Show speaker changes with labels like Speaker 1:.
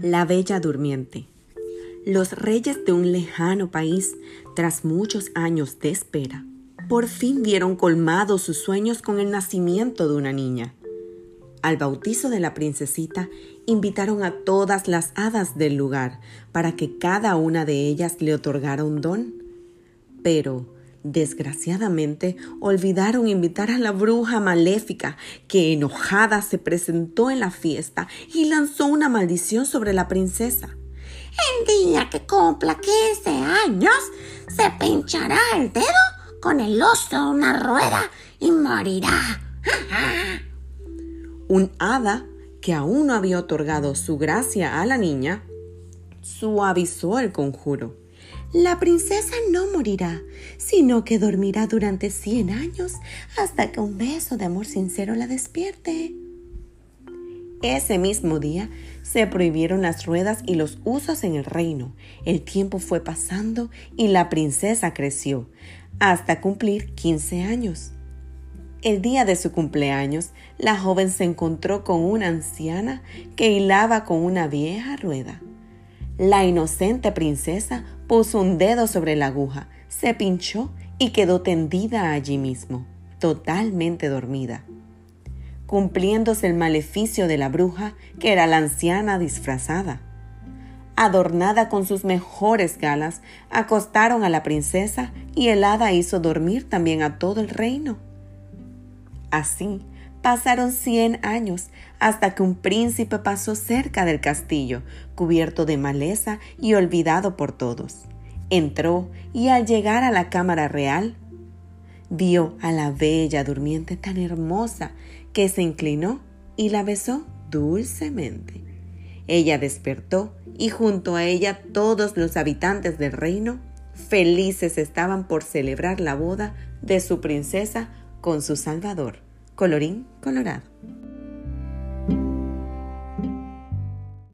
Speaker 1: La Bella Durmiente. Los reyes de un lejano país, tras muchos años de espera, por fin vieron colmados sus sueños con el nacimiento de una niña. Al bautizo de la princesita, invitaron a todas las hadas del lugar para que cada una de ellas le otorgara un don. Pero, desgraciadamente, olvidaron invitar a la bruja maléfica, que enojada se presentó en la fiesta y lanzó una maldición sobre la princesa.
Speaker 2: El día que cumpla 15 años, se pinchará el dedo con el oso de una rueda y morirá.
Speaker 1: Un hada, que aún no había otorgado su gracia a la niña, suavizó el conjuro.
Speaker 3: La princesa no morirá, sino que dormirá durante 100 años hasta que un beso de amor sincero la despierte.
Speaker 1: Ese mismo día se prohibieron las ruedas y los usos en el reino. El tiempo fue pasando y la princesa creció hasta cumplir 15 años. El día de su cumpleaños, la joven se encontró con una anciana que hilaba con una vieja rueda. La inocente princesa puso un dedo sobre la aguja, se pinchó y quedó tendida allí mismo, totalmente dormida, cumpliéndose el maleficio de la bruja, que era la anciana disfrazada. Adornada con sus mejores galas, acostaron a la princesa y el hada hizo dormir también a todo el reino. Así pasaron 100 años hasta que un príncipe pasó cerca del castillo, cubierto de maleza y olvidado por todos. Entró y al llegar a la cámara real, vio a la Bella Durmiente tan hermosa que se inclinó y la besó dulcemente. Ella despertó y junto a ella todos los habitantes del reino felices estaban por celebrar la boda de su princesa con su salvador. Colorín colorado.